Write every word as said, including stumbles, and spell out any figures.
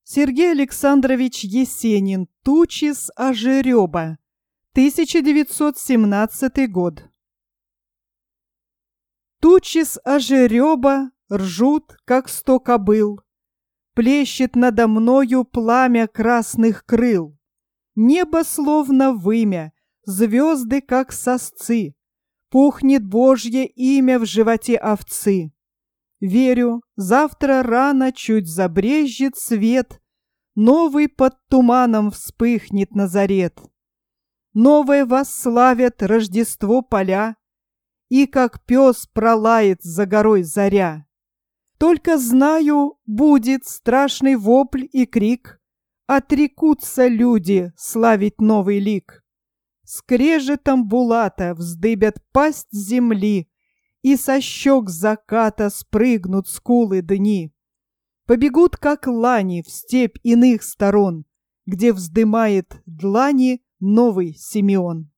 Сергей Александрович Есенин. Тучи с ожереба. тысяча девятьсот семнадцатый год. Тучи с ожереба ржут, как сто кобыл. Плещет надо мною пламя красных крыл. Небо словно вымя, звезды, как сосцы. Пухнет Божье имя в животе овцы. Верю, завтра рано чуть забрезжит свет, новый под туманом вспыхнет Назарет. Новое восславят Рождество поля, и как пес пролает за горой заря. Только знаю, будет страшный вопль и крик, отрекутся люди славить новый лик. Скрежетом булата вздыбят пасть земли, и со щек заката спрыгнут скулы дни. Побегут, как лани, в степь иных сторон, где вздымает длани новый Симеон.